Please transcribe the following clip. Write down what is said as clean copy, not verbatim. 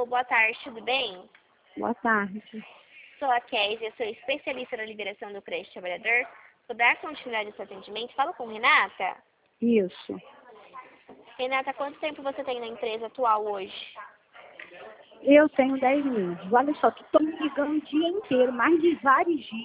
Alô, boa tarde, tudo bem? Boa tarde. Sou a Kézia, sou especialista na liberação do crédito trabalhador. Vou dar continuidade ao seu atendimento. Fala com Renata. Isso. Renata, quanto tempo você tem na empresa atual hoje? Eu tenho 10 meses. Olha só, tu estão me ligando o dia inteiro, mais de vários dias.